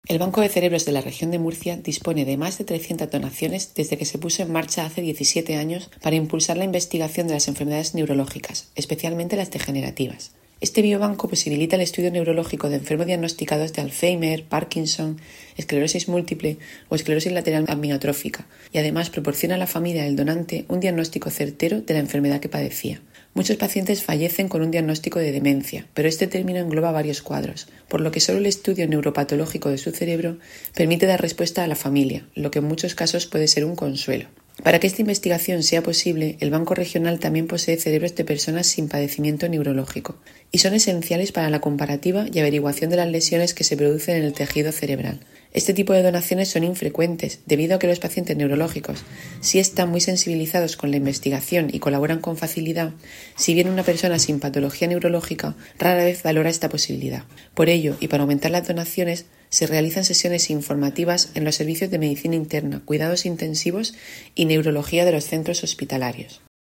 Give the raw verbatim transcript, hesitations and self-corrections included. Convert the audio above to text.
El Banco de Cerebros de la región de Murcia dispone de más de trescientas donaciones desde que se puso en marcha hace diecisiete años para impulsar la investigación de las enfermedades neurológicas, especialmente las degenerativas. Este biobanco posibilita el estudio neurológico de enfermos diagnosticados de Alzheimer, Parkinson, esclerosis múltiple o esclerosis lateral amiotrófica y además proporciona a la familia del donante un diagnóstico certero de la enfermedad que padecía. Muchos pacientes fallecen con un diagnóstico de demencia, pero este término engloba varios cuadros, por lo que solo el estudio neuropatológico de su cerebro permite dar respuesta a la familia, lo que en muchos casos puede ser un consuelo. Para que esta investigación sea posible, el Banco Regional también posee cerebros de personas sin padecimiento neurológico y son esenciales para la comparativa y averiguación de las lesiones que se producen en el tejido cerebral. Este tipo de donaciones son infrecuentes debido a que los pacientes neurológicos sí están muy sensibilizados con la investigación y colaboran con facilidad, si bien una persona sin patología neurológica rara vez valora esta posibilidad. Por ello, y para aumentar las donaciones, se realizan sesiones informativas en los servicios de medicina interna, cuidados intensivos y neurología de los centros hospitalarios.